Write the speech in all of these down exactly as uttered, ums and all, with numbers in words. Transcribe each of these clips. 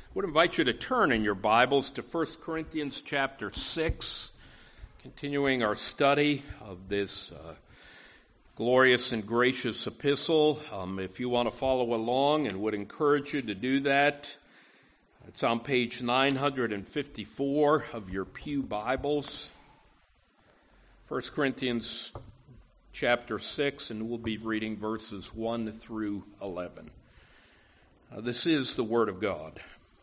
I would invite you to turn in your Bibles to First Corinthians chapter six, continuing our study of this uh, glorious and gracious epistle. Um, if you want to follow along, and would encourage you to do that, it's on page nine fifty-four of your pew Bibles. First Corinthians chapter six, and we'll be reading verses one through eleven. Uh, this is the Word of God.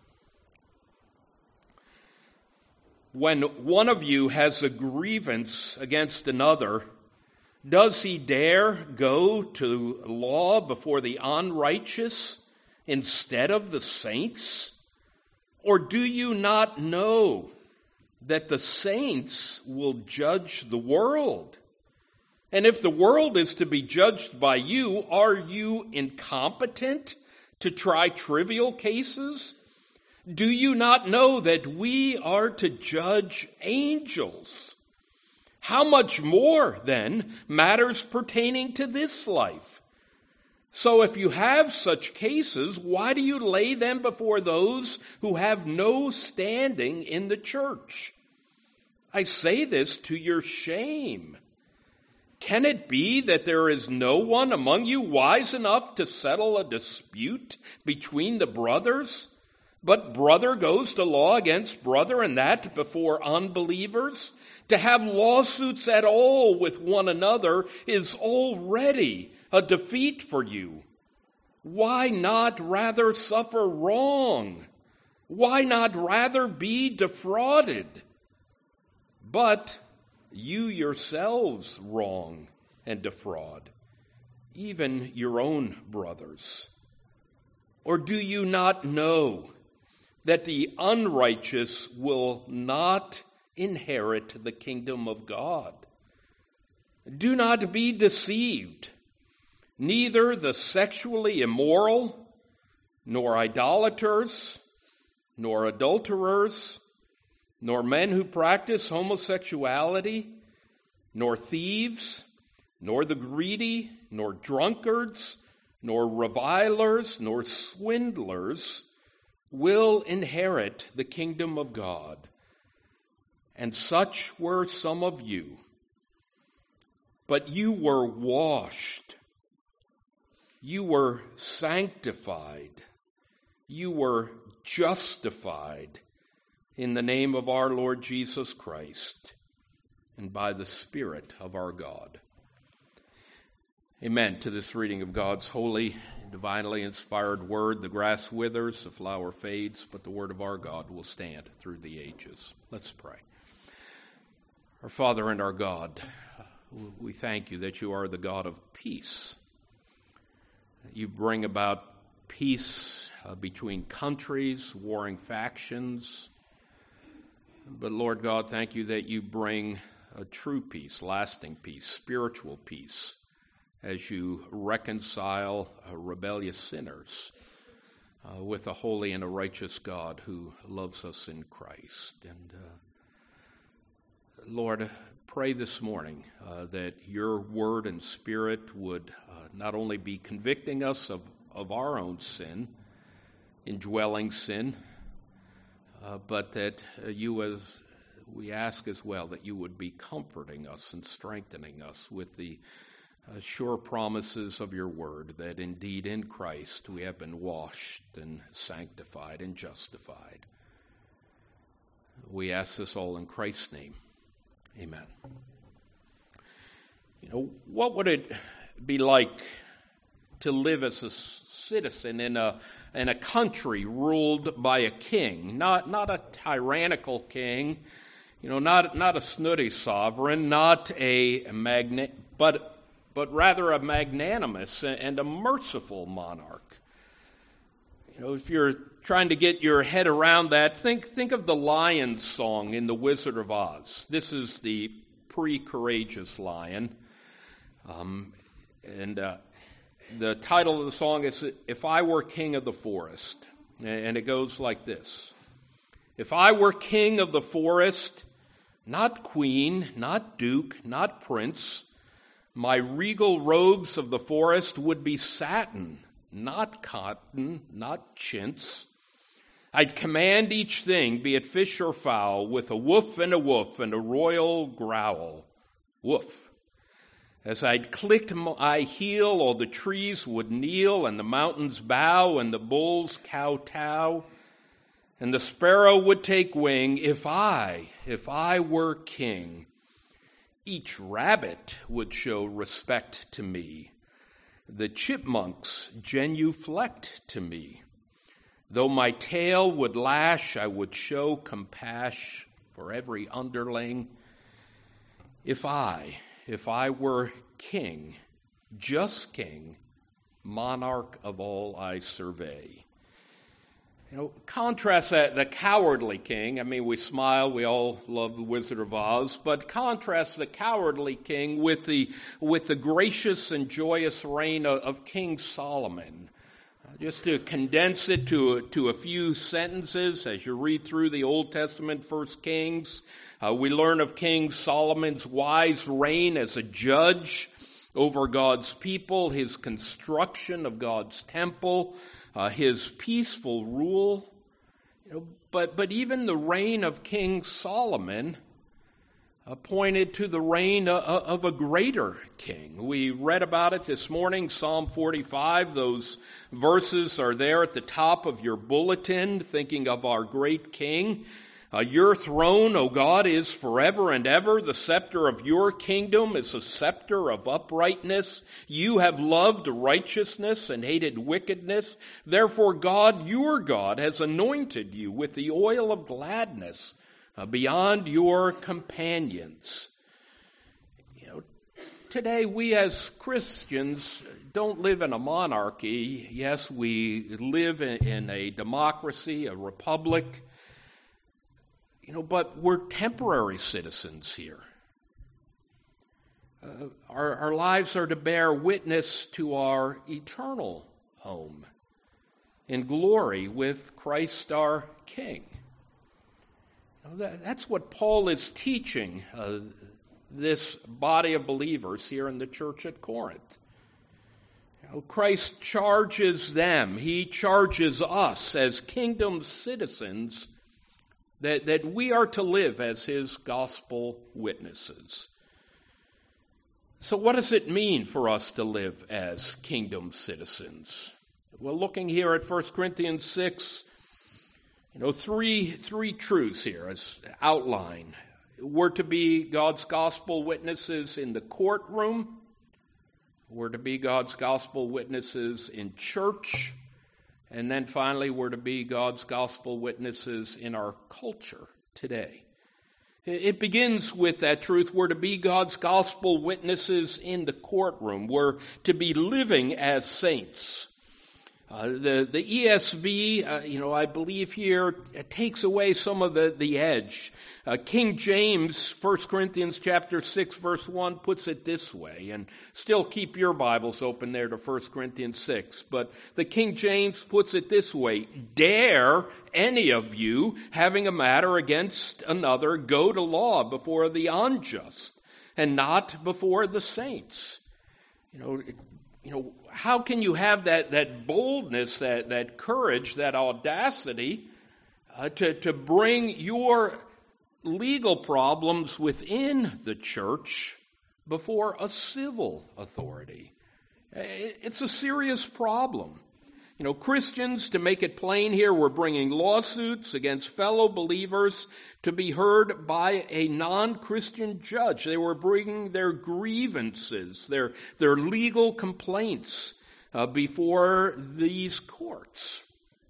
When one of you has a grievance against another, does he dare go to law before the unrighteous instead of the saints? Or do you not know that the saints will judge the world? And if the world is to be judged by you, are you incompetent to try trivial cases? Do you not know that we are to judge angels? How much more, then, matters pertaining to this life? So if you have such cases, why do you lay them before those who have no standing in the church? I say this to your shame. Can it be that there is no one among you wise enough to settle a dispute between the brothers? But brother goes to law against brother, and that before unbelievers? To have lawsuits at all with one another is already a defeat for you. Why not rather suffer wrong? Why not rather be defrauded? But you yourselves wrong and defraud, even your own brothers. Or do you not know that the unrighteous will not inherit the kingdom of God? Do not be deceived. Neither the sexually immoral, nor idolaters, nor adulterers, nor men who practice homosexuality, nor thieves, nor the greedy, nor drunkards, nor revilers, nor swindlers will inherit the kingdom of God. And such were some of you. But you were washed. You were sanctified. You were justified in the name of our Lord Jesus Christ and by the Spirit of our God. Amen to this reading of God's holy, divinely inspired word. The grass withers, the flower fades, but the word of our God will stand through the ages. Let's pray. Our Father and our God, we thank you that you are the God of peace. You bring about peace uh, between countries, warring factions. But Lord God, thank you that you bring a true peace, lasting peace, spiritual peace, as you reconcile uh, rebellious sinners uh, with a holy and a righteous God who loves us in Christ. And uh, Lord, pray this morning uh, that your word and spirit would uh, not only be convicting us of, of our own sin, indwelling sin, uh, but that uh, you, as we ask as well, that you would be comforting us and strengthening us with the Uh, sure promises of your word, that indeed in Christ we have been washed and sanctified and justified. We ask this all in Christ's name. Amen. You know, what would it be like to live as a citizen in a in a country ruled by a king, not not a tyrannical king, you know, not not a snooty sovereign, not a magna, but but rather a magnanimous and a merciful monarch? You know, if you're trying to get your head around that, think think of the lion song in The Wizard of Oz. This is the pre-courageous lion. Um, and uh, the title of the song is, "If I Were King of the Forest." And it goes like this. If I were king of the forest, not queen, not duke, not prince, my regal robes of the forest would be satin, not cotton, not chintz. I'd command each thing, be it fish or fowl, with a woof and a woof and a royal growl. Woof. As I'd clicked my heel, all the trees would kneel, and the mountains bow, and the bulls kowtow, and the sparrow would take wing. If I, if I were king, each rabbit would show respect to me. The chipmunks genuflect to me. Though my tail would lash, I would show compassion for every underling. If I, if I were king, just king, monarch of all I survey. You know, contrast that, the cowardly king. I mean, we smile, we all love the Wizard of Oz, but contrast the cowardly king with the with the gracious and joyous reign of, of King Solomon. Uh, just to condense it to, to a few sentences, as you read through the Old Testament, First Kings, uh, we learn of King Solomon's wise reign as a judge over God's people, his construction of God's temple, Uh, his peaceful rule, you know, but but even the reign of King Solomon uh, pointed to the reign of, of a greater king. We read about it this morning, Psalm forty-five. Those verses are there at the top of your bulletin, thinking of our great king. Uh, your throne, O God, is forever and ever. The scepter of your kingdom is a scepter of uprightness. You have loved righteousness and hated wickedness. Therefore, God, your God, has anointed you with the oil of gladness uh, beyond your companions. You know, today we as Christians don't live in a monarchy. Yes, we live in, in a democracy, a republic. You know, but we're temporary citizens here. Uh, our, our lives are to bear witness to our eternal home in glory with Christ our King. You know, that, that's what Paul is teaching uh, this body of believers here in the church at Corinth. You know, Christ charges them, he charges us as kingdom citizens That, that we are to live as his gospel witnesses. So what does it mean for us to live as kingdom citizens? Well, looking here at First Corinthians six, you know, three, three truths here as outline. We're to be God's gospel witnesses in the courtroom. We're to be God's gospel witnesses in church. And then finally, we're to be God's gospel witnesses in our culture today. It begins with that truth. We're to be God's gospel witnesses in the courtroom. We're to be living as saints. Uh, the, the E S V, uh, you know, I believe here, it takes away some of the, the edge. Uh, King James, First Corinthians chapter six, verse one, puts it this way, and still keep your Bibles open there to First Corinthians six, but the King James puts it this way: dare any of you, having a matter against another, go to law before the unjust, and not before the saints. You know, you know, how can you have that, that boldness, that, that courage, that audacity uh, to, to bring your legal problems within the church before a civil authority? It's a serious problem. You know, Christians, to make it plain here, were bringing lawsuits against fellow believers to be heard by a non-Christian judge. They were bringing their grievances, their, their legal complaints uh, before these courts.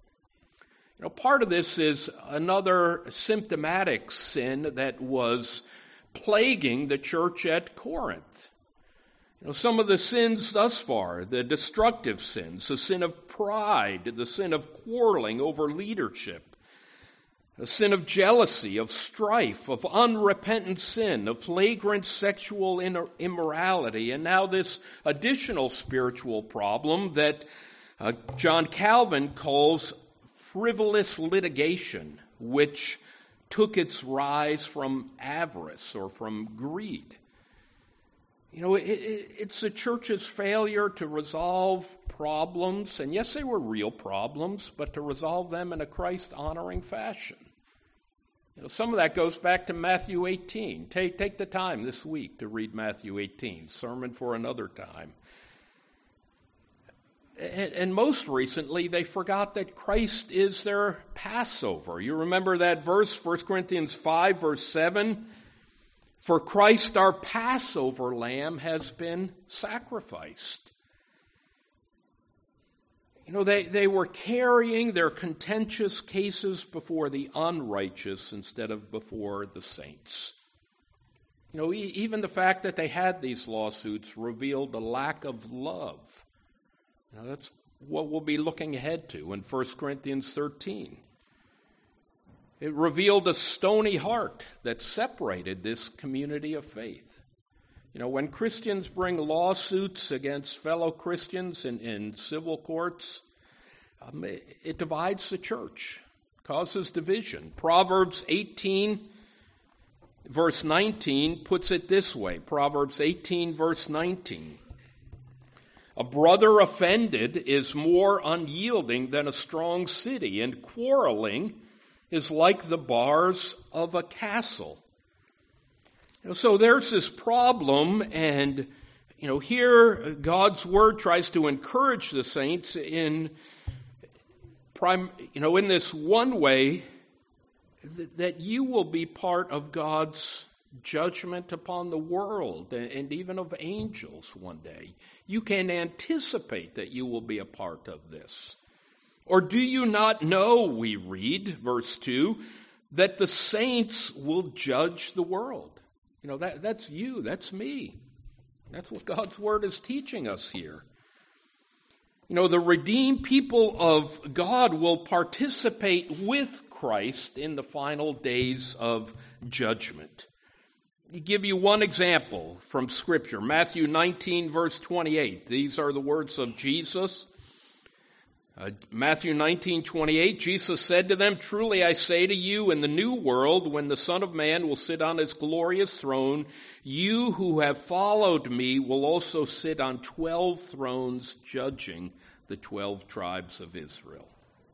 You know, part of this is another symptomatic sin that was plaguing the church at Corinth. You know, some of the sins thus far, the destructive sins, the sin of pride, the sin of quarreling over leadership, the sin of jealousy, of strife, of unrepentant sin, of flagrant sexual immorality, and now this additional spiritual problem that uh, John Calvin calls frivolous litigation, which took its rise from avarice or from greed. You know, it, it, it's the church's failure to resolve problems, and yes, they were real problems, but to resolve them in a Christ-honoring fashion. You know, some of that goes back to Matthew eighteen. Take, take the time this week to read Matthew eighteen, sermon for another time. And, and most recently, they forgot that Christ is their Passover. You remember that verse, First Corinthians five, verse seven? For Christ, our Passover lamb, has been sacrificed. You know, they, they were carrying their contentious cases before the unrighteous instead of before the saints. You know, e- even the fact that they had these lawsuits revealed a lack of love. You know, that's what we'll be looking ahead to in First Corinthians thirteen. It revealed a stony heart that separated this community of faith. You know, when Christians bring lawsuits against fellow Christians in, in civil courts, um, it, it divides the church, causes division. Proverbs eighteen, verse nineteen, puts it this way. Proverbs eighteen, verse nineteen. A brother offended is more unyielding than a strong city, and quarreling is like the bars of a castle. You know, so there's this problem, and you know, here God's word tries to encourage the saints in, prime, you know, in this one way th- that you will be part of God's judgment upon the world and, and even of angels one day. You can anticipate that you will be a part of this. Or do you not know, we read, verse two, that the saints will judge the world? You know, that, that's you, that's me. That's what God's word is teaching us here. You know, the redeemed people of God will participate with Christ in the final days of judgment. I'll give you one example from Scripture, Matthew nineteen, verse twenty-eight. These are the words of Jesus. Uh, Matthew nineteen, twenty-eight, Jesus said to them, "Truly I say to you, in the new world, when the Son of Man will sit on his glorious throne, you who have followed me will also sit on twelve thrones, judging the twelve tribes of Israel."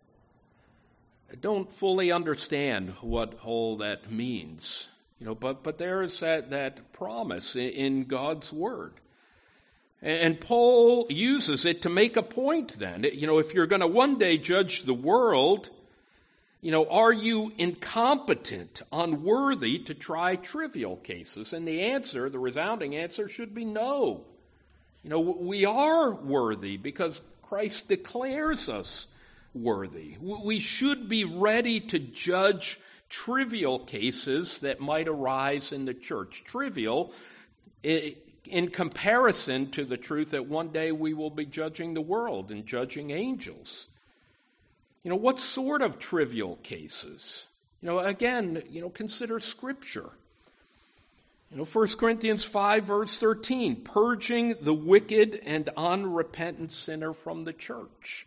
I don't fully understand what all that means, you know, but, but there is that, that promise in, in God's word. And Paul uses it to make a point then. You know, if you're going to one day judge the world, you know, are you incompetent, unworthy to try trivial cases? And the answer, the resounding answer, should be no. You know, we are worthy because Christ declares us worthy. We should be ready to judge trivial cases that might arise in the church. Trivial, it, in comparison to the truth that one day we will be judging the world and judging angels. You know, what sort of trivial cases? You know, again, you know, consider Scripture. You know, First Corinthians five, verse thirteen, purging the wicked and unrepentant sinner from the church.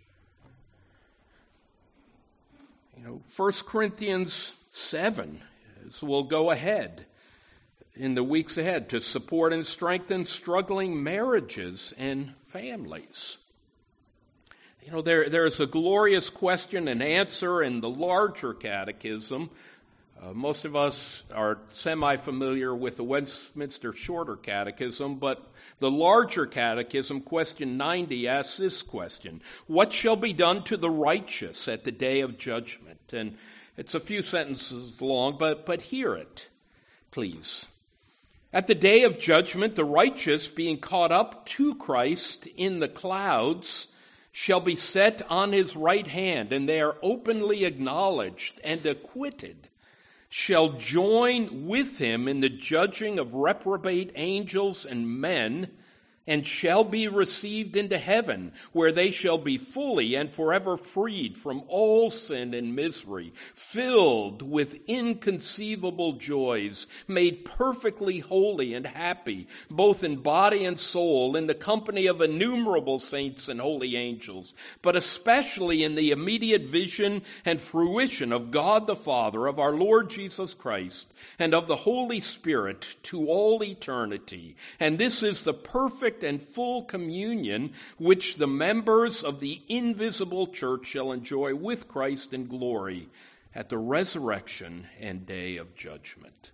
You know, First Corinthians seven, as we'll go ahead in the weeks ahead, to support and strengthen struggling marriages and families. You know, there there's a glorious question and answer in the larger catechism. Uh, most of us are semi-familiar with the Westminster Shorter Catechism, but the larger catechism, question ninety, asks this question: what shall be done to the righteous at the day of judgment? And it's a few sentences long, but, but hear it, please. At the day of judgment, the righteous, being caught up to Christ in the clouds, shall be set on his right hand, and they are openly acknowledged and acquitted, shall join with him in the judging of reprobate angels and men, and shall be received into heaven, where they shall be fully and forever freed from all sin and misery, filled with inconceivable joys, made perfectly holy and happy, both in body and soul, in the company of innumerable saints and holy angels, but especially in the immediate vision and fruition of God the Father, of our Lord Jesus Christ, and of the Holy Spirit to all eternity. And this is the perfect and full communion which the members of the invisible church shall enjoy with Christ in glory at the resurrection and day of judgment.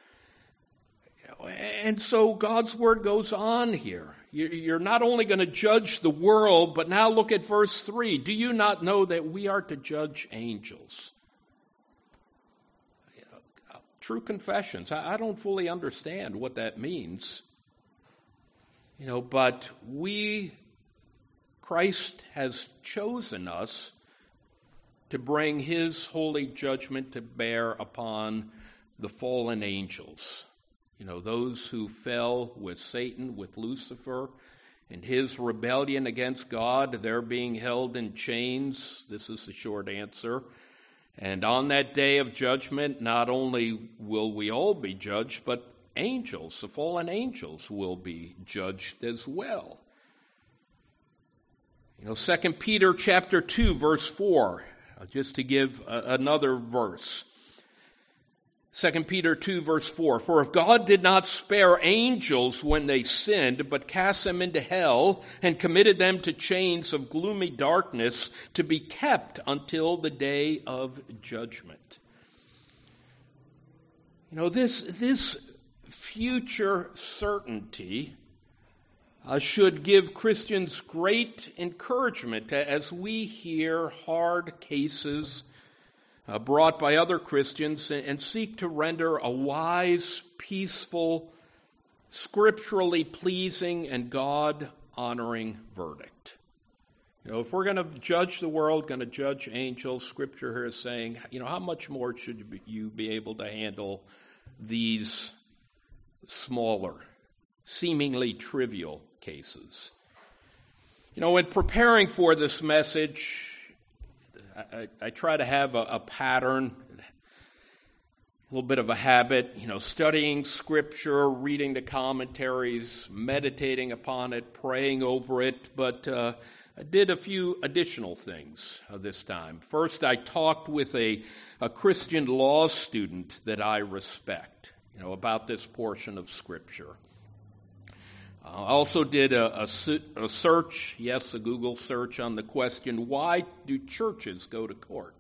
And so God's word goes on here. You're not only going to judge the world, but now look at verse three. Do you not know that we are to judge angels? True confessions. I don't fully understand what that means. You know, but we, Christ has chosen us to bring his holy judgment to bear upon the fallen angels. You know, those who fell with Satan, with Lucifer, in his rebellion against God, they're being held in chains. This is the short answer. And on that day of judgment, not only will we all be judged, but angels, the fallen angels, will be judged as well. You know, Second Peter chapter two, verse four, just to give a, another verse. Second Peter two, verse four, for if God did not spare angels when they sinned, but cast them into hell and committed them to chains of gloomy darkness to be kept until the day of judgment. You know, this, this future certainty uh, should give Christians great encouragement as we hear hard cases Uh, brought by other Christians and seek to render a wise, peaceful, scripturally pleasing, and God-honoring verdict. You know, if we're going to judge the world, going to judge angels, Scripture here is saying, you know, how much more should you be able to handle these smaller, seemingly trivial cases? You know, in preparing for this message, I, I try to have a, a pattern, a little bit of a habit, you know, studying Scripture, reading the commentaries, meditating upon it, praying over it, but uh, I did a few additional things uh, this time. First, I talked with a, a Christian law student that I respect, you know, about this portion of Scripture. I also did a, a, a search, yes, a Google search on the question, why do churches go to court?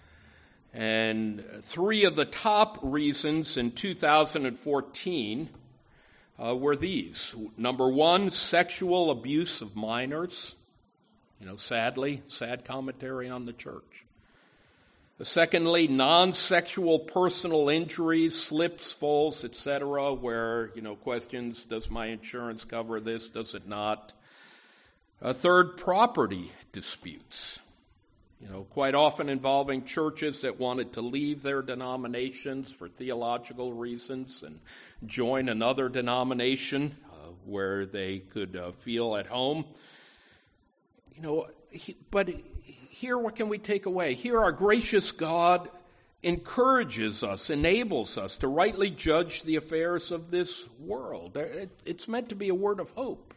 And three of the top reasons in two thousand fourteen uh, were these. Number one, sexual abuse of minors. You know, sadly, sad commentary on the church. Secondly, non-sexual personal injuries, slips, falls, et cetera, where, you know, questions, does my insurance cover this, does it not? A third, property disputes, you know, quite often involving churches that wanted to leave their denominations for theological reasons and join another denomination uh, where they could uh, feel at home. You know, he, but... Here, what can we take away? Here, our gracious God encourages us, enables us to rightly judge the affairs of this world. It's meant to be a word of hope.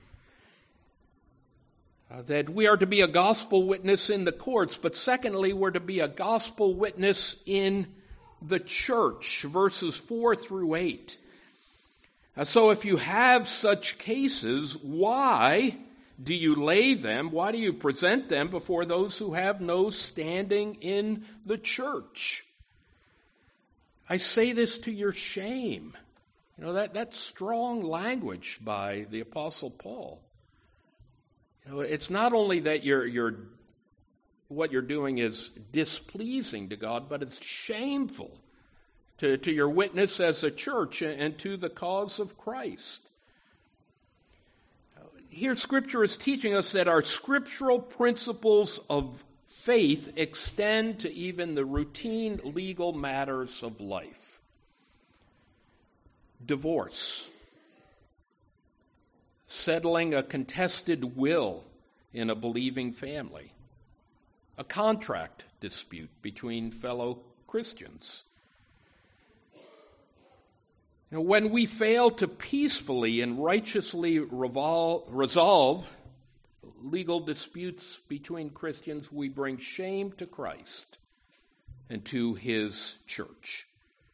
Uh, that we are to be a gospel witness in the courts, but secondly, we're to be a gospel witness in the church, verses four through eight. Uh, so if you have such cases, why do you lay them, why do you present them before those who have no standing in the church? I say this to your shame. You know, that, that's strong language by the Apostle Paul. You know, it's not only that you're, you're, what you're doing is displeasing to God, but it's shameful to, to your witness as a church and to the cause of Christ. Here, Scripture is teaching us that our scriptural principles of faith extend to even the routine legal matters of life. Divorce, settling a contested will in a believing family, a contract dispute between fellow Christians. You know, when we fail to peacefully and righteously revol- resolve legal disputes between Christians, we bring shame to Christ and to his church.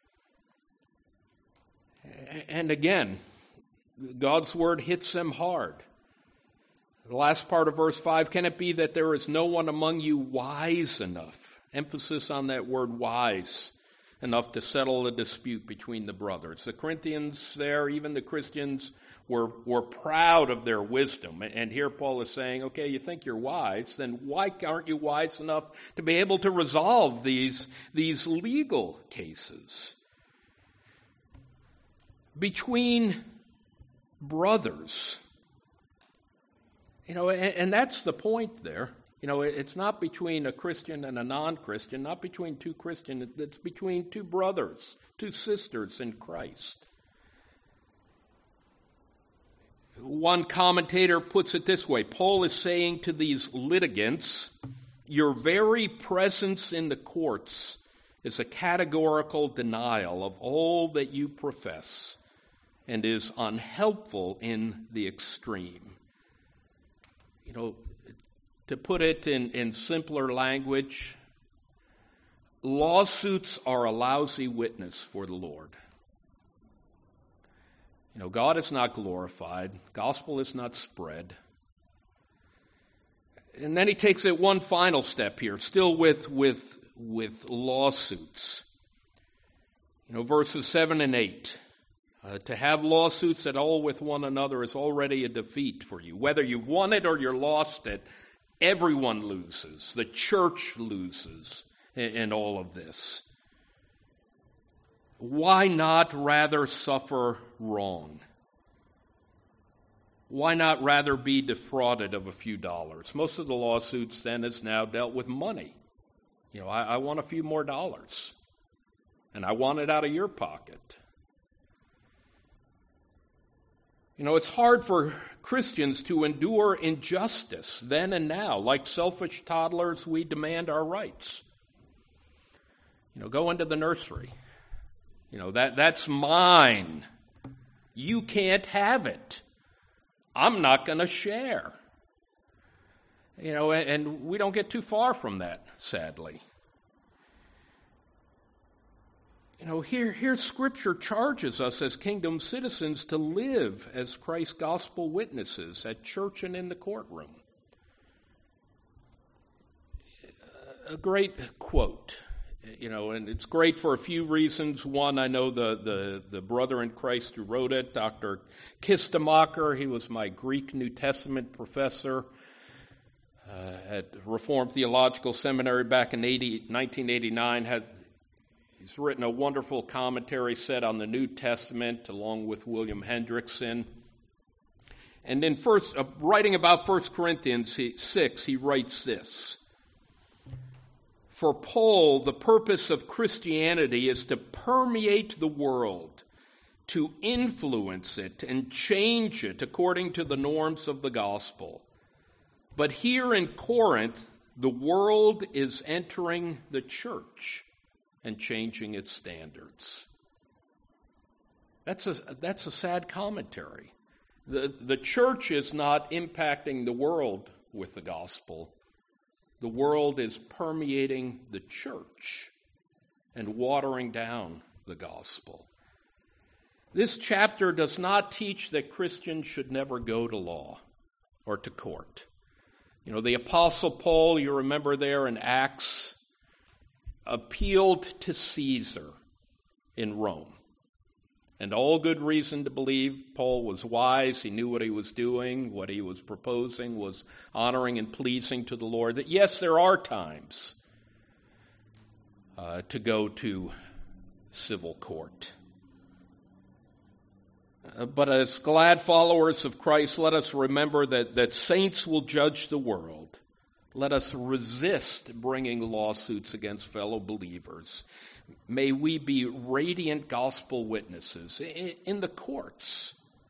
And again, God's word hits them hard. The last part of verse five, can it be that there is no one among you wise enough? Emphasis on that word wise enough to settle a dispute between the brothers. The Corinthians there, even the Christians, were, were proud of their wisdom. And here Paul is saying, okay, you think you're wise, then why aren't you wise enough to be able to resolve these, these legal cases? Between brothers, you know, and, and that's the point there. You know, it's not between a Christian and a non-Christian, not between two Christians, it's between two brothers, two sisters in Christ. One commentator puts it this way, Paul is saying to these litigants, your very presence in the courts is a categorical denial of all that you profess and is unhelpful in the extreme. You know, to put it in, in simpler language, lawsuits are a lousy witness for the Lord. You know, God is not glorified. Gospel is not spread. And then he takes it one final step here, still with, with, with lawsuits. You know, verses seven and eight. Uh, to have lawsuits at all with one another is already a defeat for you. Whether you've won it or you're lost it, everyone loses. The church loses in, in all of this. Why not rather suffer wrong? Why not rather be defrauded of a few dollars? Most of the lawsuits then is now dealt with money. You know, I, I want a few more dollars, and I want it out of your pocket. You know, it's hard for Christians to endure injustice then and now. Like selfish toddlers, we demand our rights. You know, go into the nursery. You know, that that's mine. You can't have it. I'm not going to share. You know, and, and we don't get too far from that, sadly. You know, here, here Scripture charges us as kingdom citizens to live as Christ's gospel witnesses at church and in the courtroom. A great quote, you know, and it's great for a few reasons. One, I know the, the, the brother in Christ who wrote it, Doctor Kistemacher. He was my Greek New Testament professor uh, at Reformed Theological Seminary back in nineteen eighty-nine. Had He's written a wonderful commentary set on the New Testament along with William Hendrickson. And in first, uh, writing about First Corinthians six, he writes this. For Paul, the purpose of Christianity is to permeate the world, to influence it and change it according to the norms of the gospel. But here in Corinth, the world is entering the church and changing its standards. That's a, that's a sad commentary. The, the church is not impacting the world with the gospel. The world is permeating the church and watering down the gospel. This chapter does not teach that Christians should never go to law or to court. You know, the Apostle Paul, you remember there in Acts, appealed to Caesar in Rome. And all good reason to believe Paul was wise. He knew what he was doing. What he was proposing was honoring and pleasing to the Lord. That yes, there are times uh, to go to civil court. Uh, but as glad followers of Christ, let us remember that, that saints will judge the world. Let us resist bringing lawsuits against fellow believers. May we be radiant gospel witnesses in the courts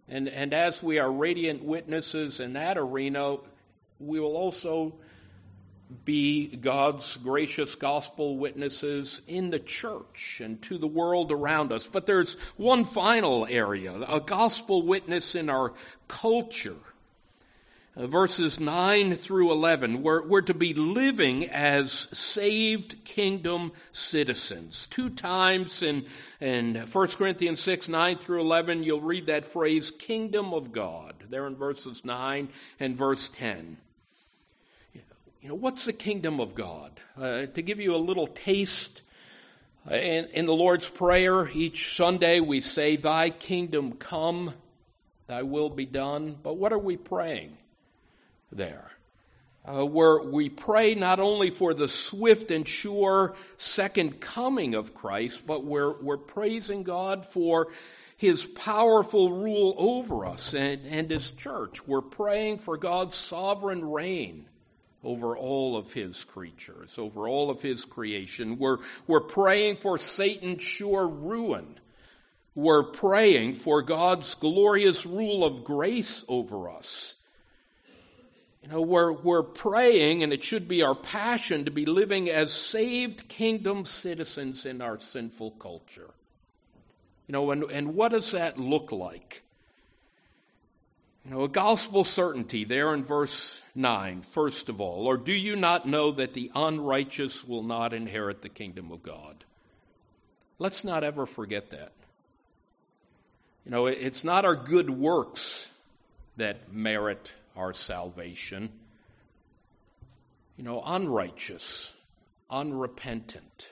And, and as we are radiant witnesses in that arena, we will also be God's gracious gospel witnesses in the church and to the world around us. But there's one final area, a gospel witness in our culture. Uh, verses nine through eleven, we're, we're to be living as saved kingdom citizens. Two times in, in First Corinthians six, nine through eleven, you'll read that phrase, kingdom of God, there in verses nine and verse ten. You know, what's the kingdom of God? Uh, to give you a little taste, uh, in, in the Lord's Prayer, each Sunday we say, Thy kingdom come, Thy will be done. But what are we praying there? Uh, where we pray not only for the swift and sure second coming of Christ, but we're, we're praising God for His powerful rule over us and, and His church. We're praying for God's sovereign reign over all of His creatures, over all of His creation. We're, we're praying for Satan's sure ruin. We're praying for God's glorious rule of grace over us. You know, we're, we're praying, and it should be our passion to be living as saved kingdom citizens in our sinful culture. You know, and, and what does that look like? You know, a gospel certainty there in verse nine, first of all. Or do you not know that the unrighteous will not inherit the kingdom of God? Let's not ever forget that. You know, it's not our good works that merit our salvation. You know, unrighteous, unrepentant.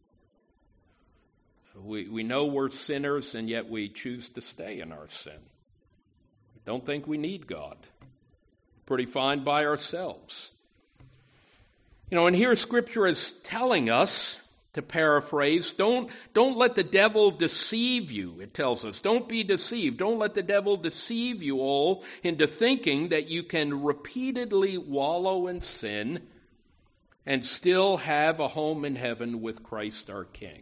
We, we know we're sinners, and yet we choose to stay in our sin. Don't think we need God. Pretty fine by ourselves. You know, and here Scripture is telling us, to paraphrase, don't, don't let the devil deceive you, it tells us. Don't be deceived. Don't let the devil deceive you all into thinking that you can repeatedly wallow in sin and still have a home in heaven with Christ our King.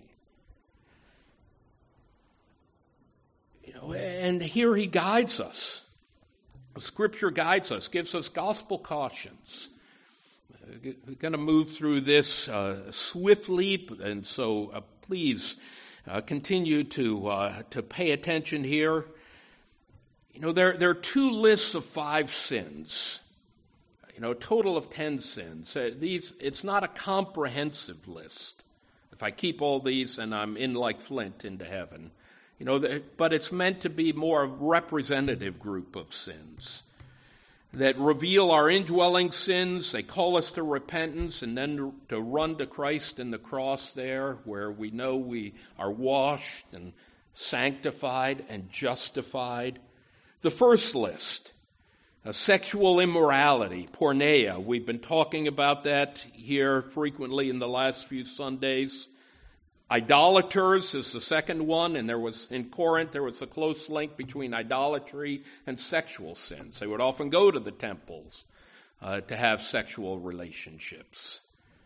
You know, and here he guides us. Scripture guides us, gives us gospel cautions. We're going to move through this uh, swiftly, and so uh, please uh, continue to uh, to pay attention here. You know, there, there are two lists of five sins. You know, a total of ten sins. Uh, these, it's not a comprehensive list. If I keep all these, and I'm in like flint into heaven. You know, but it's meant to be more a representative group of sins that reveal our indwelling sins. They call us to repentance and then to run to Christ and the cross there, where we know we are washed and sanctified and justified. The first list, uh, sexual immorality, porneia. We've been talking about that here frequently in the last few Sundays. Idolaters is the second one, and there was, in Corinth, there was a close link between idolatry and sexual sins. They would often go to the temples uh, to have sexual relationships.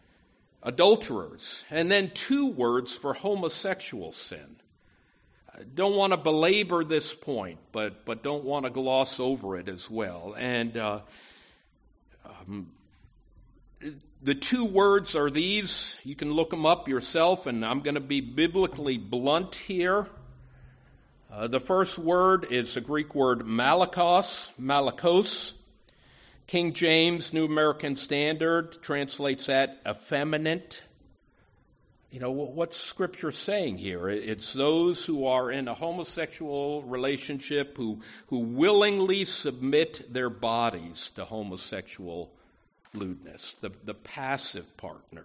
Adulterers, and then two words for homosexual sin. I don't want to belabor this point, but, but don't want to gloss over it as well. And uh, um, the two words are these. You can look them up yourself, and I'm going to be biblically blunt here. Uh, the first word is the Greek word malakos, malakos. King James, New American Standard, translates that effeminate. You know, what's Scripture saying here? It's those who are in a homosexual relationship who, who willingly submit their bodies to homosexual lewdness, the, the passive partner.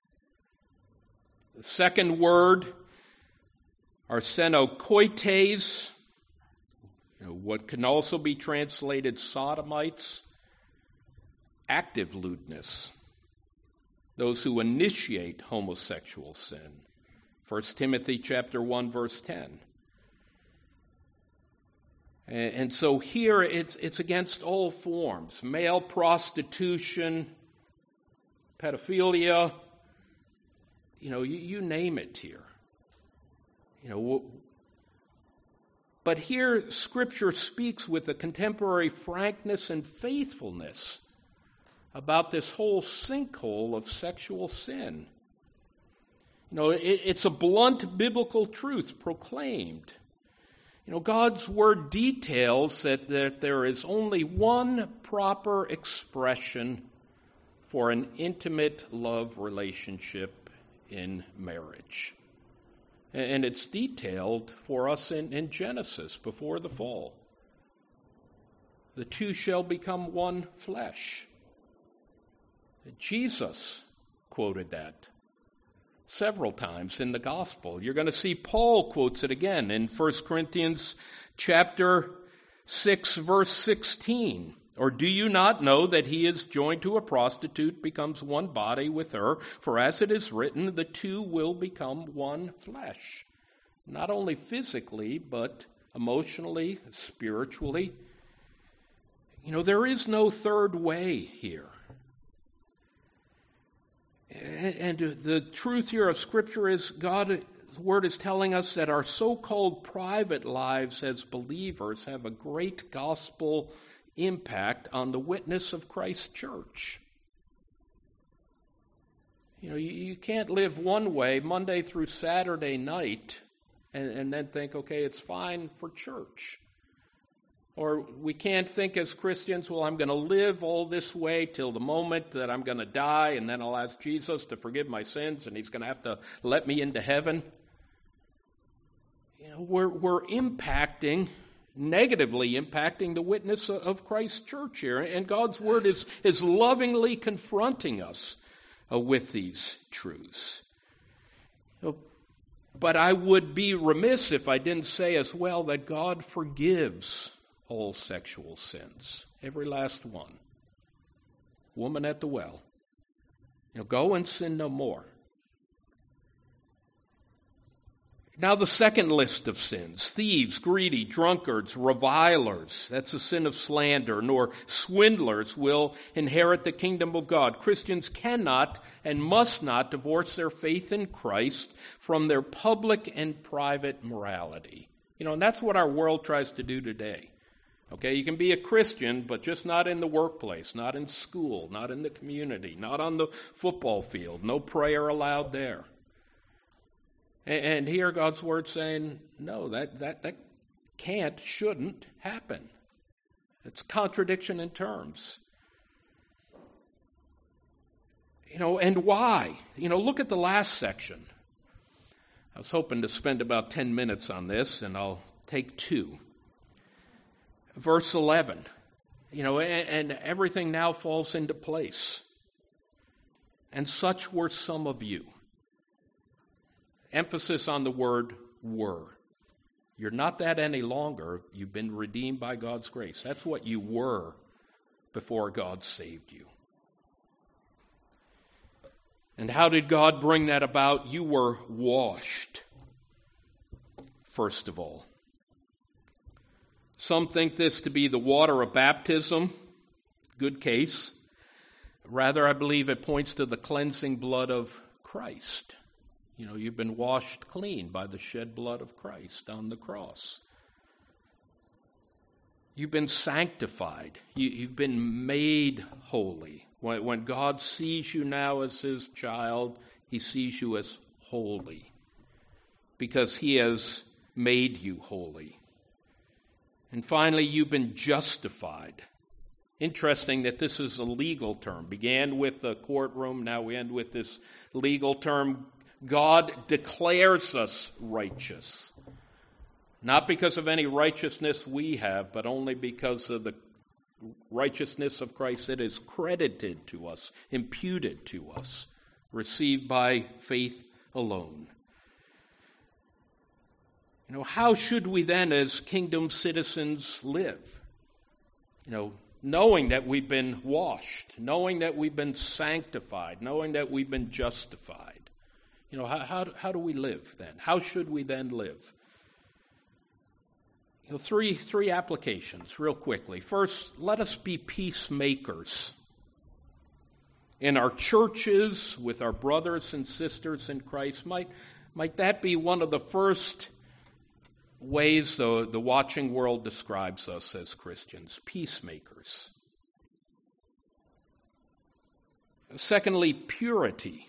The second word, arsenokoites, you know, what can also be translated sodomites, active lewdness, those who initiate homosexual sin. First Timothy chapter one, verse ten. And so here it's it's against all forms. Male prostitution, pedophilia, you know, you, you name it here. You know, But here, Scripture speaks with a contemporary frankness and faithfulness about this whole sinkhole of sexual sin. You know, it, it's a blunt biblical truth proclaimed. You know, God's Word details that, that there is only one proper expression for an intimate love relationship in marriage. And it's detailed for us in, in Genesis before the fall. The two shall become one flesh. Jesus quoted that several times in the gospel. You're going to see Paul quotes it again in First Corinthians chapter six, verse sixteen. Or do you not know that he is joined to a prostitute, becomes one body with her? For as it is written, the two will become one flesh. Not only physically, but emotionally, spiritually. You know, there is no third way here. And the truth here of Scripture is God's Word is telling us that our so-called private lives as believers have a great gospel impact on the witness of Christ's church. You know, you, you can't live one way Monday through Saturday night and, and then think, okay, it's fine for church. Or we can't think as Christians, well, I'm going to live all this way till the moment that I'm going to die, and then I'll ask Jesus to forgive my sins, and he's going to have to let me into heaven. You know, we're, we're impacting negatively impacting the witness of Christ's church here. And God's Word is, is lovingly confronting us uh, with these truths. You know, but I would be remiss if I didn't say as well that God forgives all sexual sins, every last one. Woman at the well, you know, go and sin no more. Now the second list of sins: thieves, greedy, drunkards, revilers, that's a sin of slander, nor swindlers will inherit the kingdom of God. Christians cannot and must not divorce their faith in Christ from their public and private morality. You know, and that's what our world tries to do today. Okay, you can be a Christian, but just not in the workplace, not in school, not in the community, not on the football field. No prayer allowed there. And here God's Word saying, no, that, that, that can't, shouldn't happen. It's contradiction in terms. You know, and why? You know, look at the last section. I was hoping to spend about ten minutes on this, and I'll take two. Verse eleven, you know, and, and everything now falls into place. And such were some of you. Emphasis on the word were. You're not that any longer. You've been redeemed by God's grace. That's what you were before God saved you. And how did God bring that about? You were washed, first of all. Some think this to be the water of baptism. Good case. Rather, I believe it points to the cleansing blood of Christ. You know, you've been washed clean by the shed blood of Christ on the cross. You've been sanctified. You, you've been made holy. When, when God sees you now as his child, he sees you as holy because he has made you holy. And finally, you've been justified. Interesting that this is a legal term. Began with the courtroom, now we end with this legal term. God declares us righteous. Not because of any righteousness we have, but only because of the righteousness of Christ that is credited to us, imputed to us, received by faith alone. You know, how should we then as kingdom citizens live? You know, knowing that we've been washed, knowing that we've been sanctified, knowing that we've been justified. You know, how, how, how do we live then? How should we then live? You know, three, three applications real quickly. First, let us be peacemakers in our churches with our brothers and sisters in Christ. Might, might that be one of the first ways the, the watching world describes us as Christians, peacemakers. Secondly, purity.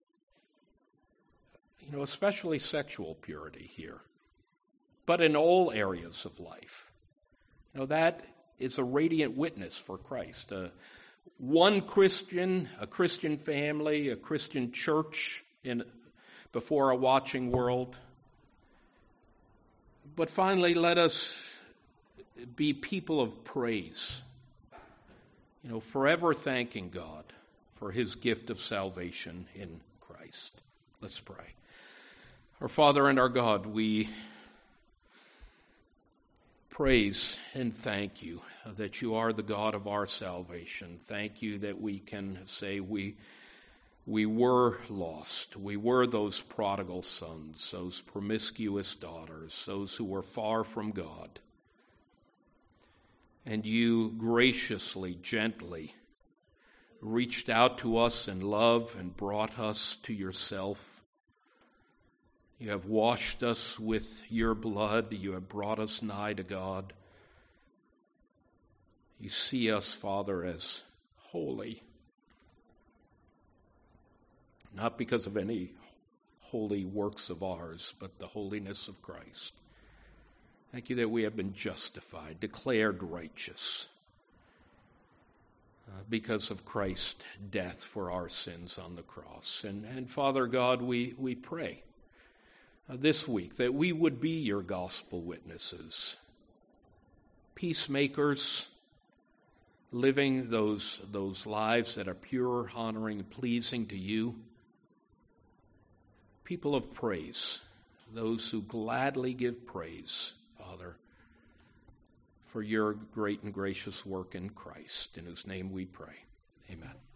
You know, especially sexual purity here, but in all areas of life. You know, that is a radiant witness for Christ. Uh, one Christian, a Christian family, a Christian church in before a watching world. But finally, let us be people of praise, you know, forever thanking God for his gift of salvation in Christ. Let's pray. Our Father and our God, we praise and thank you that you are the God of our salvation. Thank you that we can say we we were lost. We were those prodigal sons, those promiscuous daughters, those who were far from God. And you graciously, gently reached out to us in love and brought us to yourself. You have washed us with your blood. You have brought us nigh to God. You see us, Father, as holy, not because of any holy works of ours, but the holiness of Christ. Thank you that we have been justified, declared righteous, uh, because of Christ's death for our sins on the cross. And, and Father God, we, we pray uh, this week that we would be your gospel witnesses, peacemakers, living those, those lives that are pure, honoring, pleasing to you. People of praise, those who gladly give praise, Father, for your great and gracious work in Christ, in whose name we pray. Amen.